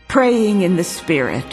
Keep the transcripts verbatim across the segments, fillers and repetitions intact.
Praying in the Spirit.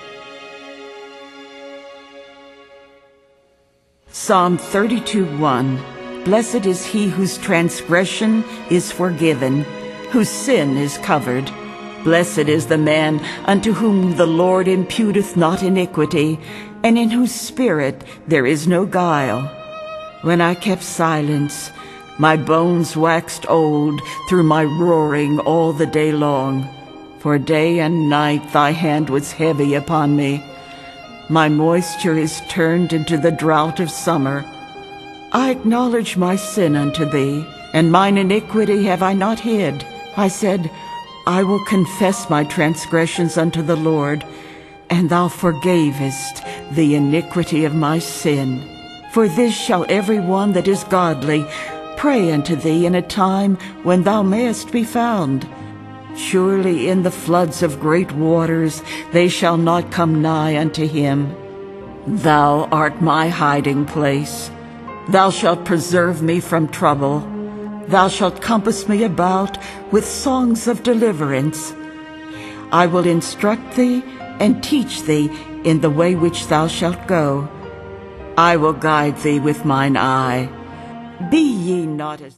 Psalm thirty-two, one. Blessed is he whose transgression is forgiven, whose sin is covered. Blessed is the man unto whom the Lord imputeth not iniquity, and in whose spirit there is no guile. When I kept silence, my bones waxed old through my roaring all the day long. For day and night thy hand was heavy upon me. My moisture is turned into the drought of summer. I acknowledge my sin unto thee, and mine iniquity have I not hid. I said, I will confess my transgressions unto the Lord, and thou forgavest the iniquity of my sin. For this shall every one that is godly pray unto thee in a time when thou mayest be found. Surely in the floods of great waters they shall not come nigh unto him. Thou art my hiding place. Thou shalt preserve me from trouble. Thou shalt compass me about with songs of deliverance. I will instruct thee and teach thee in the way which thou shalt go. I will guide thee with mine eye. Be ye not as